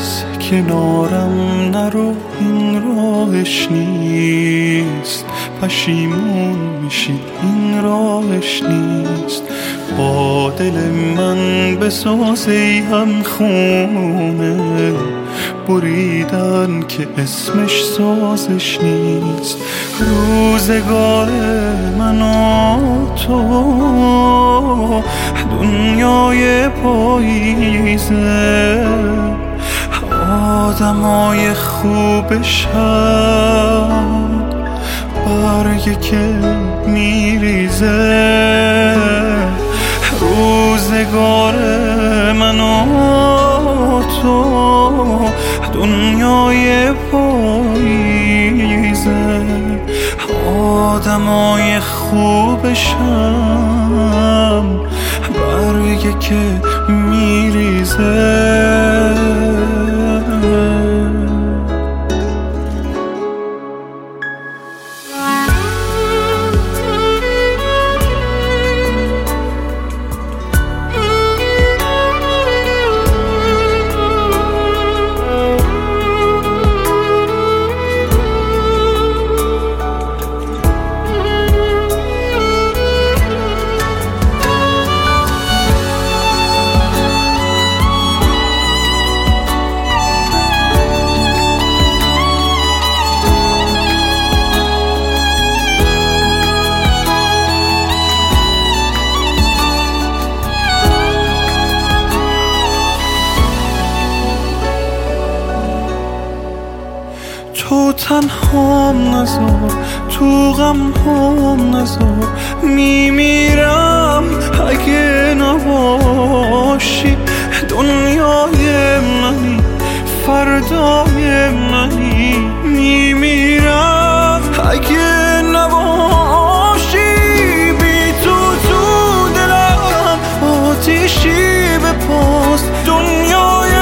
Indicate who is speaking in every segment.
Speaker 1: از کنارم نرو، این راهش نیست. پشیمون میشی، این راهش نیست. با دل من بساز ای هم خونه، بریدن که اسمش سازش نیست. روزگار من و تو دنیای پاییزه، آدمای خوبشم برگی که میریزه. روزگار من و تو دنیای پاییزه، آدمای خوبشم برگی که میریزه. تو تنهام نذار، تو غم هم نذار، میمیرم اگه نباشی. دنیای منی، فردای منی، میمیرم اگه نباشی. بی تو تو دلم آتیشی به پاست. دنیای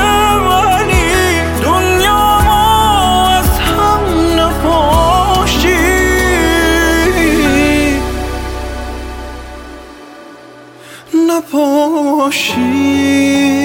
Speaker 1: نباشی.